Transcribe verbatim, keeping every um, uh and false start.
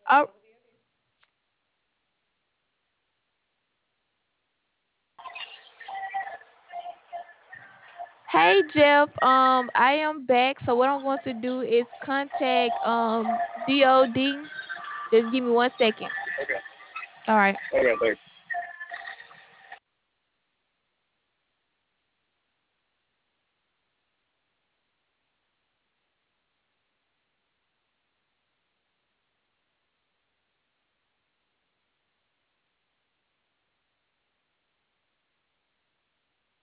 Oh, hey Jeff. Um, I am back. So what I'm going to do is contact um D O D. Just give me one second. Okay. All right. Okay. Thanks.